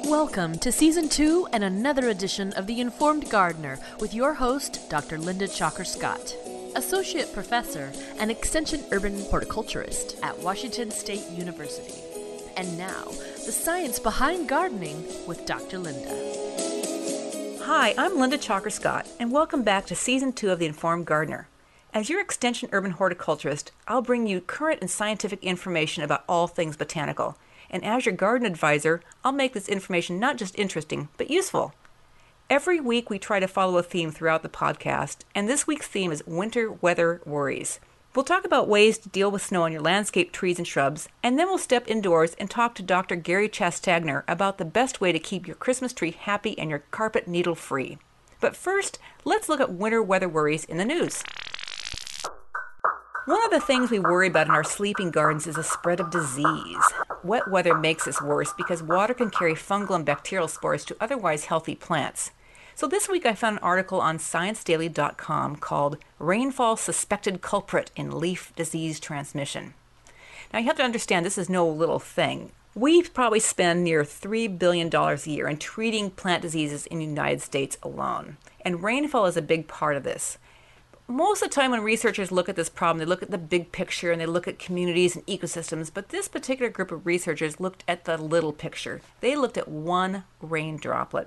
Welcome to Season 2 and another edition of The Informed Gardener with your host, Dr. Linda Chalker-Scott, Associate Professor and Extension Urban Horticulturist at Washington State University. And now, the science behind gardening with Dr. Linda. Hi, I'm Linda Chalker-Scott, and welcome back to Season 2 of The Informed Gardener. As your Extension Urban Horticulturist, I'll bring you current and scientific information about all things botanical. And as your garden advisor, I'll make this information not just interesting, but useful. Every week we try to follow a theme throughout the podcast, and this week's theme is winter weather worries. We'll talk about ways to deal with snow on your landscape trees and shrubs, and then we'll step indoors and talk to Dr. Gary Chastagner about the best way to keep your Christmas tree happy and your carpet needle-free. But first, let's look at winter weather worries in the news. One of the things we worry about in our sleeping gardens is the spread of disease. Wet weather makes this worse because water can carry fungal and bacterial spores to otherwise healthy plants. So this week I found an article on ScienceDaily.com called Rainfall Suspected Culprit in Leaf Disease Transmission. Now you have to understand this is no little thing. We probably spend near $3 billion a year in treating plant diseases in the United States alone. And rainfall is a big part of this. Most of the time when researchers look at this problem, they look at the big picture and they look at communities and ecosystems, but this particular group of researchers looked at the little picture. They looked at one rain droplet.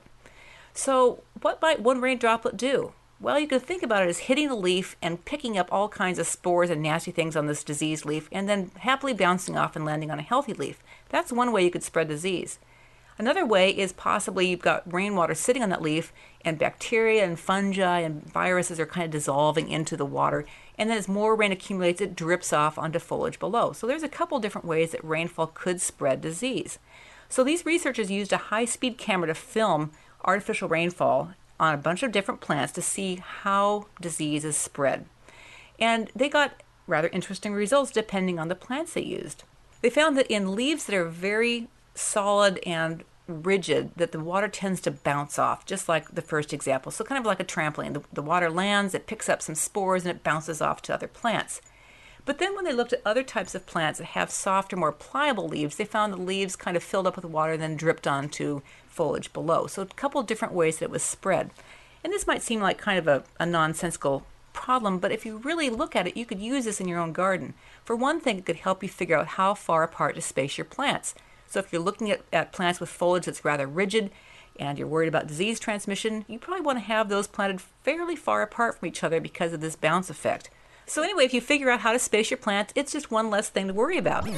So what might one rain droplet do? Well, you can think about it as hitting the leaf and picking up all kinds of spores and nasty things on this diseased leaf and then happily bouncing off and landing on a healthy leaf. That's one way you could spread disease. Another way is possibly you've got rainwater sitting on that leaf and bacteria and fungi and viruses are kind of dissolving into the water. And then as more rain accumulates, it drips off onto foliage below. So there's a couple different ways that rainfall could spread disease. So these researchers used a high-speed camera to film artificial rainfall on a bunch of different plants to see how disease is spread. And they got rather interesting results depending on the plants they used. They found that in leaves that are very solid and rigid, that the water tends to bounce off, just like the first example. So kind of like a trampoline. The water lands, it picks up some spores, and it bounces off to other plants. But then when they looked at other types of plants that have softer, more pliable leaves, they found the leaves kind of filled up with water and then dripped onto foliage below. So a couple of different ways that it was spread. And this might seem like kind of a nonsensical problem, but if you really look at it, you could use this in your own garden. For one thing, it could help you figure out how far apart to space your plants. So if you're looking at plants with foliage that's rather rigid and you're worried about disease transmission, you probably want to have those planted fairly far apart from each other because of this bounce effect. So anyway, if you figure out how to space your plants, it's just one less thing to worry about.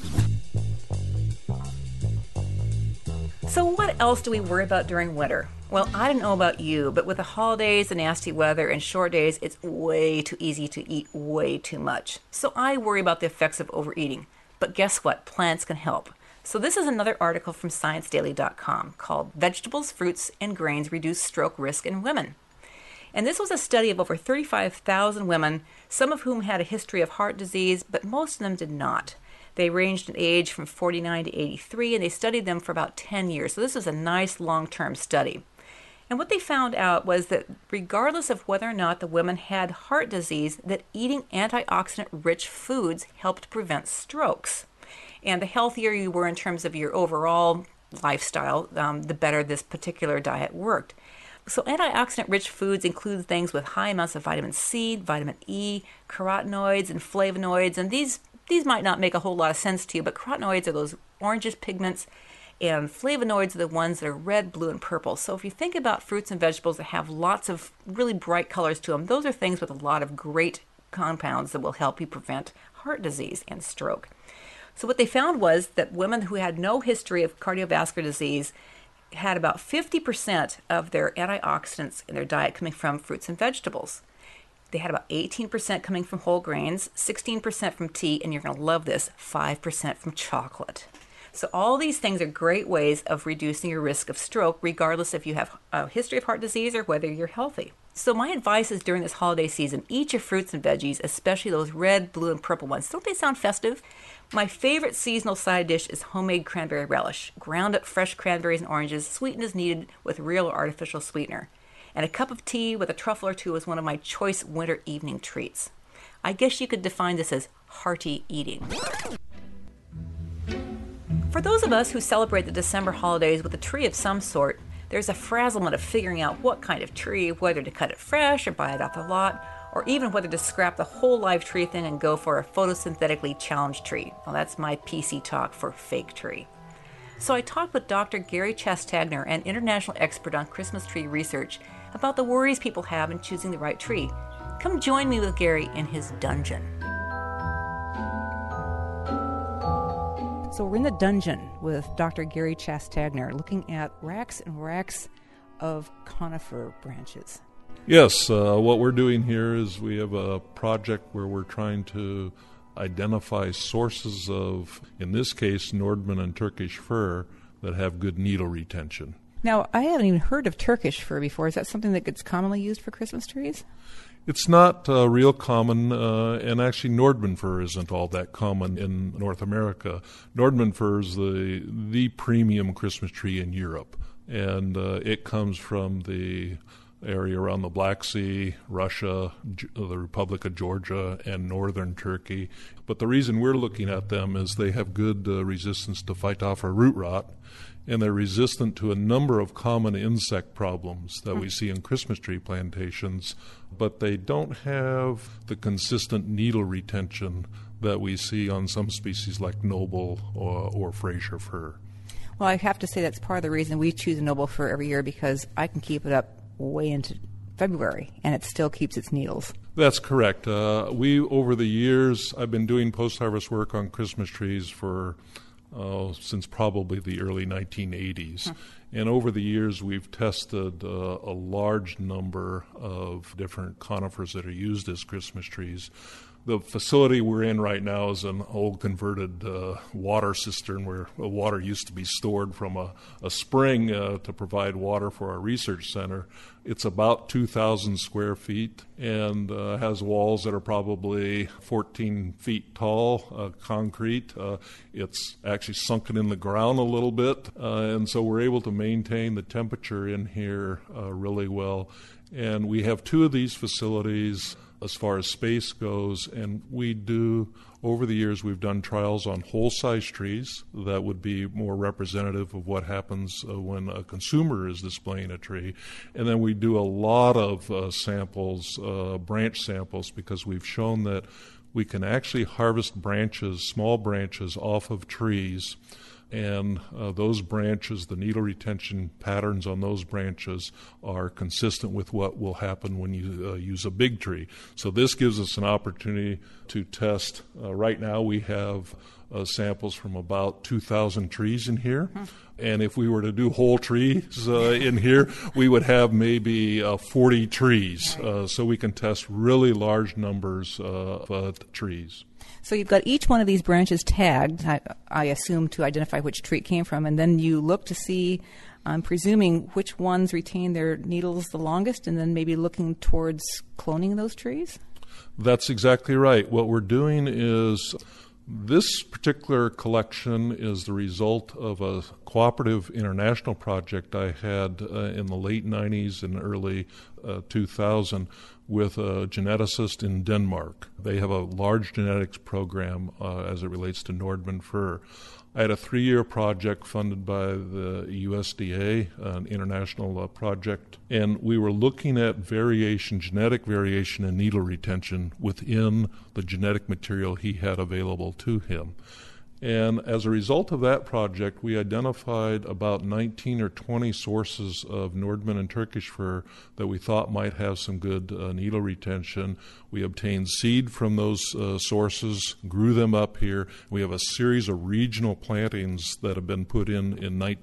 So what else do we worry about during winter? Well, I don't know about you, but with the holidays, the nasty weather, and short days, it's way too easy to eat way too much. So I worry about the effects of overeating. But guess what? Plants can help. So this is another article from ScienceDaily.com called Vegetables, Fruits, and Grains Reduce Stroke Risk in Women. And this was a study of over 35,000 women, some of whom had a history of heart disease, but most of them did not. They ranged in age from 49 to 83, and they studied them for about 10 years. So this was a nice long-term study. And what they found out was that regardless of whether or not the women had heart disease, that eating antioxidant-rich foods helped prevent strokes. And the healthier you were in terms of your overall lifestyle, the better this particular diet worked. So antioxidant-rich foods include things with high amounts of vitamin C, vitamin E, carotenoids, and flavonoids. And these might not make a whole lot of sense to you, but carotenoids are those orangish pigments, and flavonoids are the ones that are red, blue, and purple. So if you think about fruits and vegetables that have lots of really bright colors to them, those are things with a lot of great compounds that will help you prevent heart disease and stroke. So what they found was that women who had no history of cardiovascular disease had about 50% of their antioxidants in their diet coming from fruits and vegetables. They had about 18% coming from whole grains, 16% from tea, and you're going to love this, 5% from chocolate. So all these things are great ways of reducing your risk of stroke, regardless if you have a history of heart disease or whether you're healthy. So my advice is during this holiday season, eat your fruits and veggies, especially those red, blue, and purple ones. Don't they sound festive? My favorite seasonal side dish is homemade cranberry relish. Ground up fresh cranberries and oranges, sweetened as needed with real or artificial sweetener. And a cup of tea with a truffle or two is one of my choice winter evening treats. I guess you could define this as hearty eating. For those of us who celebrate the December holidays with a tree of some sort, there's a frazzlement of figuring out what kind of tree, whether to cut it fresh or buy it off the lot, or even whether to scrap the whole live tree thing and go for a photosynthetically challenged tree. Well, that's my PC talk for fake tree. So I talked with Dr. Gary Chastagner, an international expert on Christmas tree research, about the worries people have in choosing the right tree. Come join me with Gary in his dungeon. So we're in the dungeon with Dr. Gary Chastagner, looking at racks and racks of conifer branches. Yes, what we're doing here is we have a project where we're trying to identify sources of, in this case, Nordmann and Turkish fir that have good needle retention. Now, I haven't even heard of Turkish fir before. Is that something that gets commonly used for Christmas trees? It's not real common, and actually Nordmann fir isn't all that common in North America. Nordmann fir is the premium Christmas tree in Europe, and it comes from the area around the Black Sea, Russia, the Republic of Georgia, and northern Turkey. But the reason we're looking at them is they have good resistance to phytophthora root rot, and they're resistant to a number of common insect problems that we see in Christmas tree plantations, but they don't have the consistent needle retention that we see on some species like noble or Fraser fir. Well, I have to say that's part of the reason we choose noble fir every year, because I can keep it up way into February, and it still keeps its needles. That's correct. Over the years, I've been doing post-harvest work on Christmas trees for since probably the early 1980s. And over the years, we've tested a large number of different conifers that are used as Christmas trees. The facility we're in right now is an old converted water cistern where water used to be stored from a spring to provide water for our research center. It's about 2,000 square feet and has walls that are probably 14 feet tall, concrete. It's actually sunken in the ground a little bit, and so we're able to maintain the temperature in here really well. And we have two of these facilities as far as space goes, and over the years, we've done trials on whole-size trees that would be more representative of what happens when a consumer is displaying a tree. And then we do a lot of samples, branch samples, because we've shown that we can actually harvest branches, small branches, off of trees. And those branches, the needle retention patterns on those branches are consistent with what will happen when you use a big tree. So this gives us an opportunity to test. Right now we have samples from about 2,000 trees in here. And if we were to do whole trees in here, we would have maybe 40 trees. So we can test really large numbers of trees. So you've got each one of these branches tagged, I assume, to identify which tree it came from, and then you look to see, I'm presuming, which ones retain their needles the longest, and then maybe looking towards cloning those trees? That's exactly right. What we're doing is, this particular collection is the result of a cooperative international project I had in the late 90s and early 2000 with a geneticist in Denmark. They have a large genetics program as it relates to Nordmann fir. I had a 3-year project funded by the USDA, an international project, and we were looking at genetic variation and needle retention within the genetic material he had available to him. And as a result of that project, we identified about 19 or 20 sources of Nordmann and Turkish fir that we thought might have some good needle retention. We obtained seed from those sources, grew them up here. We have a series of regional plantings that have been put in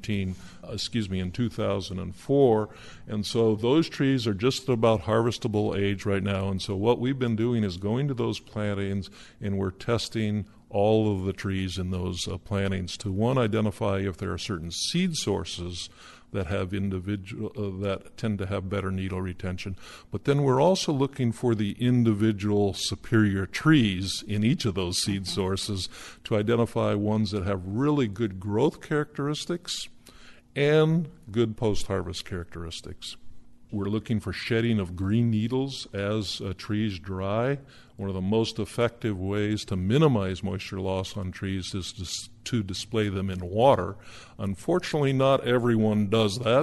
2004. And so those trees are just about harvestable age right now. And so what we've been doing is going to those plantings, and we're testing all of the trees in those plantings to, one, identify if there are certain seed sources that have that tend to have better needle retention. But then we're also looking for the individual superior trees in each of those seed sources to identify ones that have really good growth characteristics and good post-harvest characteristics. We're looking for shedding of green needles as trees dry. one of the most effective ways to minimize moisture loss on trees is to display them in water. Unfortunately, not everyone does that,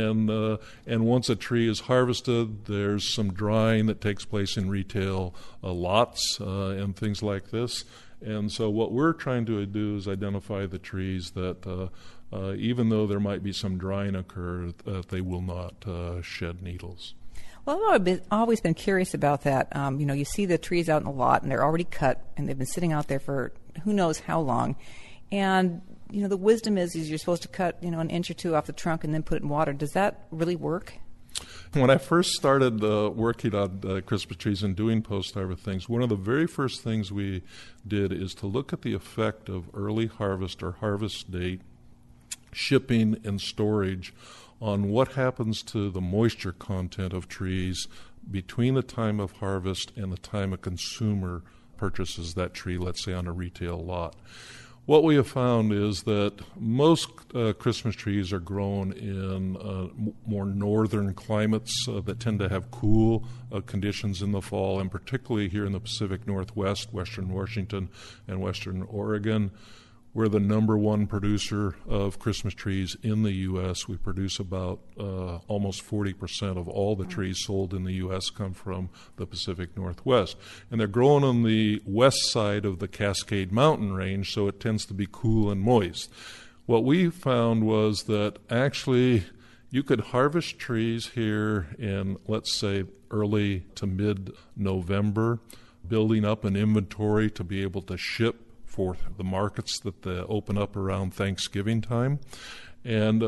and once a tree is harvested, there's some drying that takes place in retail lots and things like this. And so what we're trying to do is identify the trees that, even though there might be some drying occur, they will not shed needles. Well, I've always been curious about that. You see the trees out in the lot, and they're already cut, and they've been sitting out there for who knows how long. And, the wisdom is you're supposed to cut, an inch or two off the trunk and then put it in water. Does that really work? When I first started working on Christmas trees and doing post-harvest things, one of the very first things we did is to look at the effect of early harvest or harvest date, shipping, and storage on what happens to the moisture content of trees between the time of harvest and the time a consumer purchases that tree, let's say on a retail lot. What we have found is that most Christmas trees are grown in more northern climates that tend to have cool conditions in the fall, and particularly here in the Pacific Northwest, western Washington and western Oregon. We're the number one producer of Christmas trees in the U.S. We produce about almost 40% of all the trees sold in the U.S. come from the Pacific Northwest. And they're grown on the west side of the Cascade Mountain Range, so it tends to be cool and moist. What we found was that actually you could harvest trees here in, let's say, early to mid-November, building up an inventory to be able to ship for the markets that open up around Thanksgiving time. And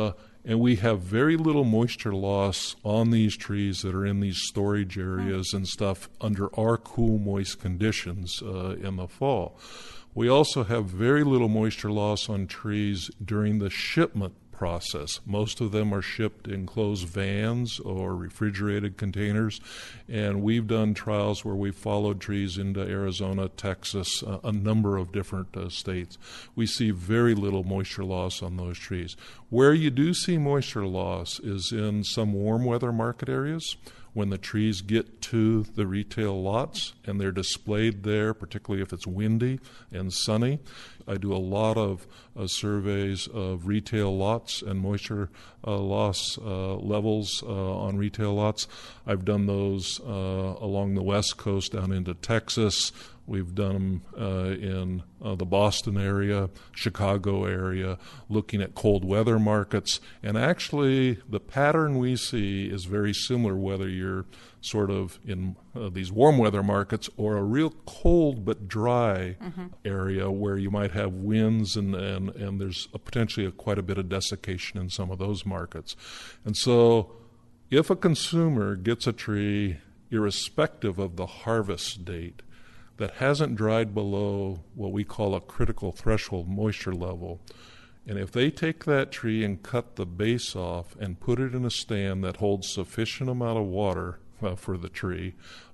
we have very little moisture loss on these trees that are in these storage areas and stuff under our cool, moist conditions in the fall. We also have very little moisture loss on trees during the shipment process. Most of them are shipped in closed vans or refrigerated containers, and we've done trials where we've followed trees into Arizona, Texas, a number of different states. We see very little moisture loss on those trees. Where you do see moisture loss is in some warm weather market areas. When the trees get to the retail lots and they're displayed there, particularly if it's windy and sunny. I do a lot of surveys of retail lots and moisture loss levels on retail lots. I've done those along the West Coast down into Texas. We've done them in the Boston area, Chicago area, looking at cold weather markets. And actually, the pattern we see is very similar whether you're sort of in these warm weather markets or a real cold but dry area where you might have winds and there's potentially quite a bit of desiccation in some of those markets. And so if a consumer gets a tree, irrespective of the harvest date, that hasn't dried below what we call a critical threshold moisture level, and if they take that tree and cut the base off and put it in a stand that holds sufficient amount of water for the tree,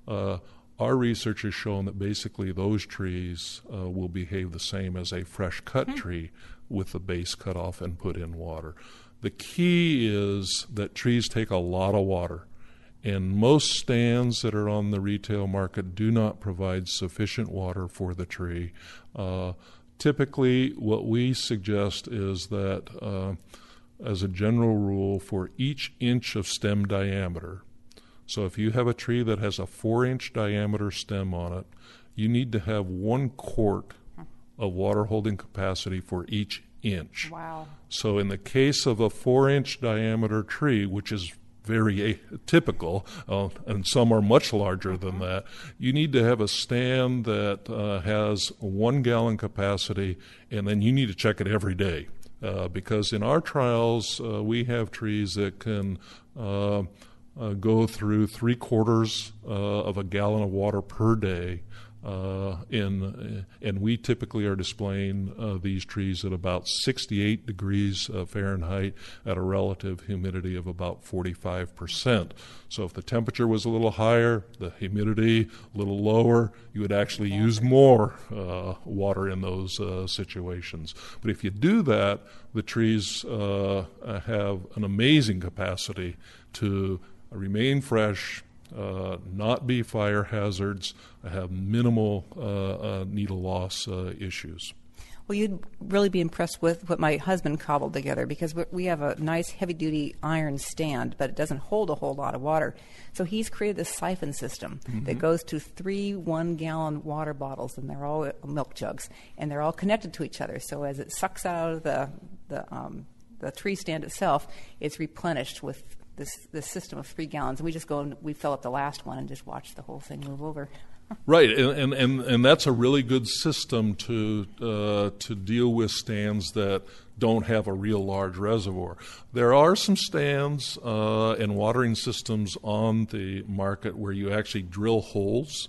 our research has shown that basically those trees will behave the same as a fresh cut tree with the base cut off and put in water. The key is that trees take a lot of water. And most stands that are on the retail market do not provide sufficient water for the tree. Typically, what we suggest is that, as a general rule, for each inch of stem diameter, so if you have a tree that has a 4-inch diameter stem on it, you need to have 1 quart of water holding capacity for each inch. Wow. So in the case of a 4-inch diameter tree, which is very typical, and some are much larger than that, you need to have a stand that has 1 gallon capacity, and then you need to check it every day. Because in our trials, we have trees that can go through 3/4 of a gallon of water per day. And we typically are displaying these trees at about 68 degrees Fahrenheit at a relative humidity of about 45%. So if the temperature was a little higher, the humidity a little lower, you would actually use more water in those situations. But if you do that, the trees have an amazing capacity to remain fresh not be fire hazards, have minimal needle loss issues. Well, you'd really be impressed with what my husband cobbled together, because we have a nice heavy-duty iron stand, but it doesn't hold a whole lot of water. So he's created this siphon system that goes to 3 1-gallon water bottles, and they're all milk jugs, and they're all connected to each other. So as it sucks out of the tree stand itself, it's replenished with this system of 3 gallons. And we just go and we fill up the last one and just watch the whole thing move over. Right, and that's a really good system to deal with stands that don't have a real large reservoir. There are some stands and watering systems on the market where you actually drill holes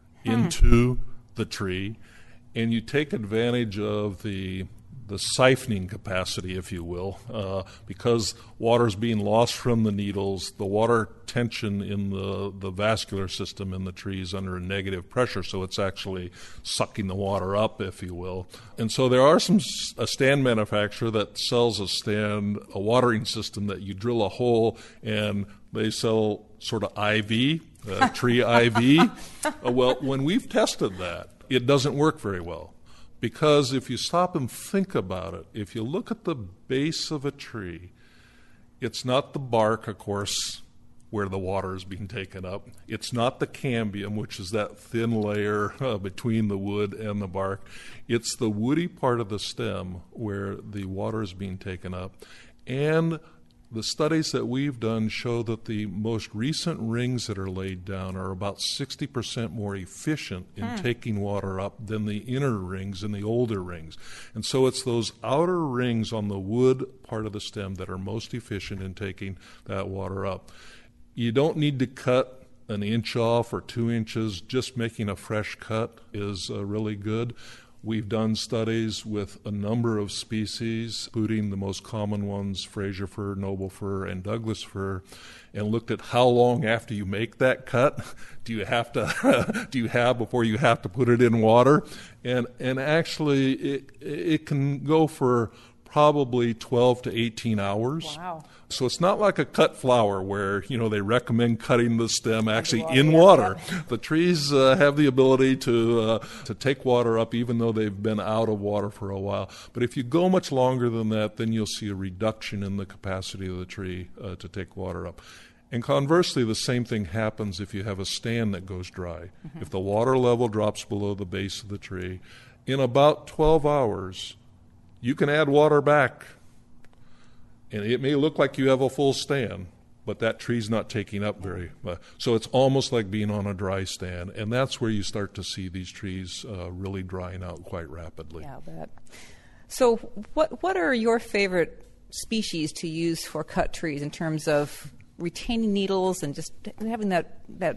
into the tree, and you take advantage of the siphoning capacity, if you will, because water is being lost from the needles. The water tension in the vascular system in the tree is under a negative pressure, so it's actually sucking the water up, if you will. And so there are a stand manufacturer that sells a watering system that you drill a hole, and they sell sort of IV, tree IV. Well, when we've tested that, it doesn't work very well. Because if you stop and think about it, if you look at the base of a tree, it's not the bark, of course, where the water is being taken up. It's not the cambium, which is that thin layer between the wood and the bark. It's the woody part of the stem where the water is being taken up. And the studies that we've done show that the most recent rings that are laid down are about 60% more efficient in taking water up than the inner rings and the older rings. And so it's those outer rings on the wood part of the stem that are most efficient in taking that water up. You don't need to cut an inch off or 2 inches. Just making a fresh cut is really good. We've done studies with a number of species, including the most common ones, Fraser fir, noble fir, and Douglas fir, and looked at how long after you make that cut do you have before you have to put it in water. And actually it can go for probably 12 to 18 hours. Wow. So it's not like a cut flower where, they recommend cutting the stem actually in water. The trees have the ability to take water up even though they've been out of water for a while. But if you go much longer than that, then you'll see a reduction in the capacity of the tree to take water up. And conversely, the same thing happens if you have a stand that goes dry. If the water level drops below the base of the tree, in about 12 hours, you can add water back. And it may look like you have a full stand, but that tree's not taking up very much. So it's almost like being on a dry stand. And that's where you start to see these trees really drying out quite rapidly. Yeah, I bet. So what are your favorite species to use for cut trees in terms of retaining needles and just having that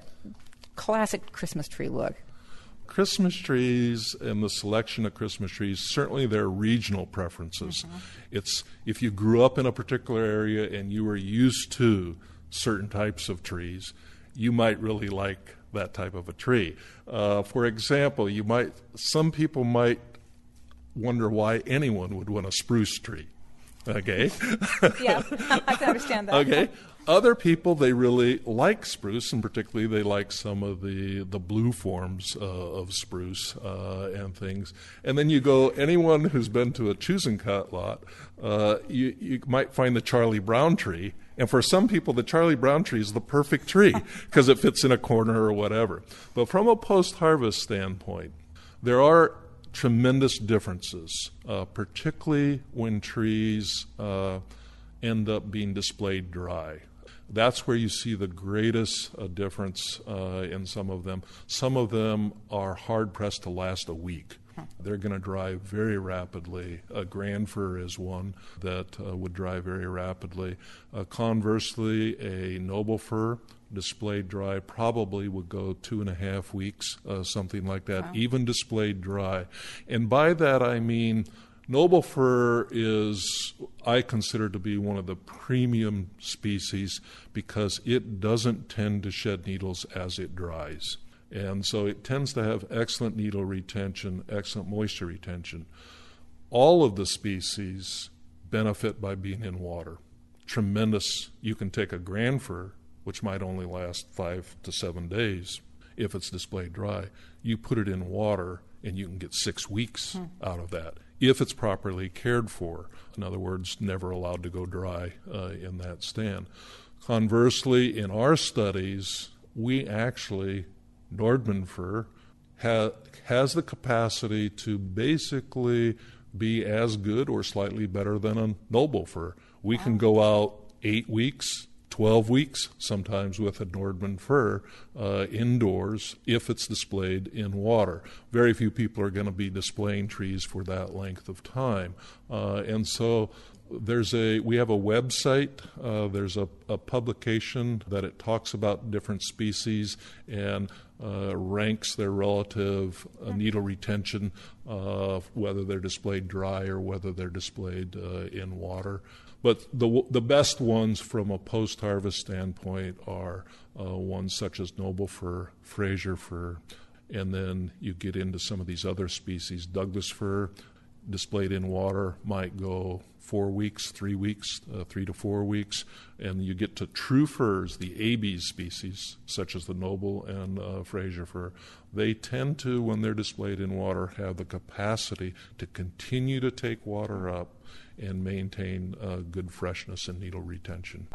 classic Christmas tree look? Christmas trees and the selection of Christmas trees, certainly there are regional preferences. It's if you grew up in a particular area and you were used to certain types of trees, you might really like that type of a tree. For example, some people might wonder why anyone would want a spruce tree. Okay? Yeah, I can understand that. Okay. Other people, they really like spruce, and particularly they like some of the blue forms of spruce and things. And then you go, anyone who's been to a choose and cut lot, you might find the Charlie Brown tree. And for some people, the Charlie Brown tree is the perfect tree because it fits in a corner or whatever. But from a post-harvest standpoint, there are tremendous differences, particularly when trees end up being displayed dry. That's where you see the greatest difference in some of them. Some of them are hard-pressed to last a week. They're going to dry very rapidly. A grand fir is one that would dry very rapidly. Conversely, a noble fir displayed dry probably would go 2.5 weeks, something like that, even displayed dry. And by that I mean noble fir is, I consider to be one of the premium species because it doesn't tend to shed needles as it dries. And so it tends to have excellent needle retention, excellent moisture retention. All of the species benefit by being in water. Tremendous. You can take a grand fir which might only last 5 to 7 days if it's displayed dry. You put it in water and you can get 6 weeks out of that if it's properly cared for. In other words, never allowed to go dry in that stand. Conversely, in our studies, we actually, Nordmann fir has the capacity to basically be as good or slightly better than a noble fir. We can go out 8 weeks, 12 weeks, sometimes with a Nordmann fir indoors if it's displayed in water. Very few people are going to be displaying trees for that length of time. And so we have a website, there's a publication that it talks about different species and ranks their relative needle retention, whether they're displayed dry or whether they're displayed in water. But the best ones from a post-harvest standpoint are ones such as noble fir, Fraser fir, and then you get into some of these other species. Douglas fir, displayed in water, might go 4 weeks, 3 weeks, 3 to 4 weeks, and you get to true firs, the Abies species, such as the noble and Fraser fir. They tend to, when they're displayed in water, have the capacity to continue to take water up and maintain good freshness and needle retention.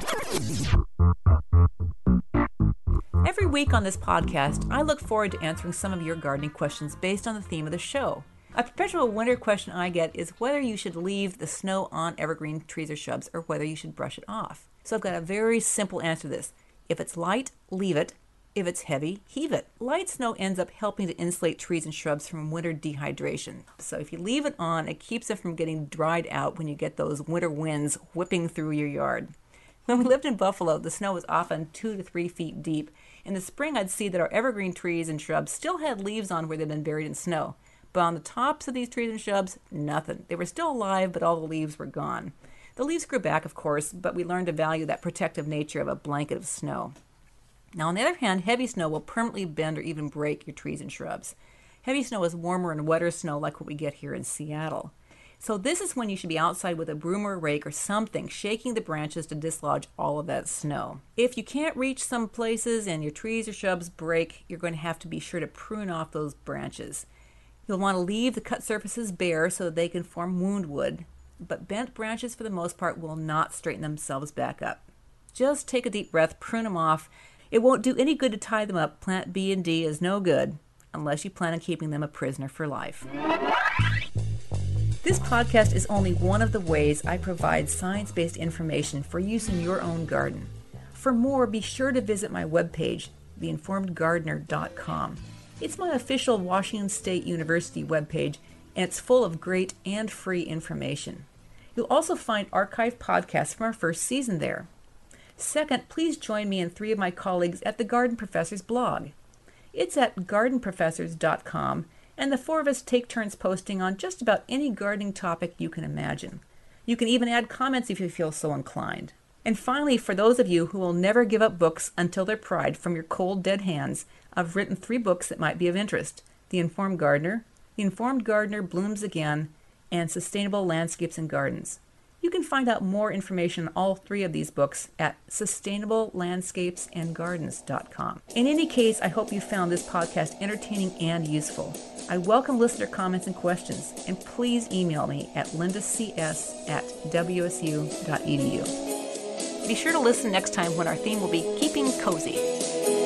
Every week on this podcast, I look forward to answering some of your gardening questions based on the theme of the show. A perpetual winter question I get is whether you should leave the snow on evergreen trees or shrubs or whether you should brush it off. So I've got a very simple answer to this. If it's light, leave it. If it's heavy, heave it. Light snow ends up helping to insulate trees and shrubs from winter dehydration. So if you leave it on, it keeps them from getting dried out when you get those winter winds whipping through your yard. When we lived in Buffalo, the snow was often 2 to 3 feet deep. In the spring, I'd see that our evergreen trees and shrubs still had leaves on where they'd been buried in snow. But on the tops of these trees and shrubs, nothing. They were still alive, but all the leaves were gone. The leaves grew back, of course, but we learned to value that protective nature of a blanket of snow. Now, on the other hand, heavy snow will permanently bend or even break your trees and shrubs. Heavy snow is warmer and wetter snow like what we get here in Seattle. So this is when you should be outside with a broom or a rake or something, shaking the branches to dislodge all of that snow. If you can't reach some places and your trees or shrubs break, you're going to have to be sure to prune off those branches. You'll want to leave the cut surfaces bare so that they can form wound wood, but bent branches for the most part will not straighten themselves back up. Just take a deep breath, prune them off. It won't do any good to tie them up. Plant B and D is no good unless you plan on keeping them a prisoner for life. This podcast is only one of the ways I provide science-based information for use in your own garden. For more, be sure to visit my webpage, theinformedgardener.com. It's my official Washington State University webpage, and it's full of great and free information. You'll also find archived podcasts from our first season there. Second, please join me and 3 of my colleagues at the Garden Professors blog. It's at gardenprofessors.com, and the 4 of us take turns posting on just about any gardening topic you can imagine. You can even add comments if you feel so inclined. And finally, for those of you who will never give up books until they're pried from your cold, dead hands, I've written 3 books that might be of interest: The Informed Gardener, The Informed Gardener Blooms Again, and Sustainable Landscapes and Gardens. You can find out more information on all 3 of these books at sustainablelandscapesandgardens.com. In any case, I hope you found this podcast entertaining and useful. I welcome listener comments and questions, and please email me at lindacs@wsu.edu. Be sure to listen next time when our theme will be Keeping Cozy.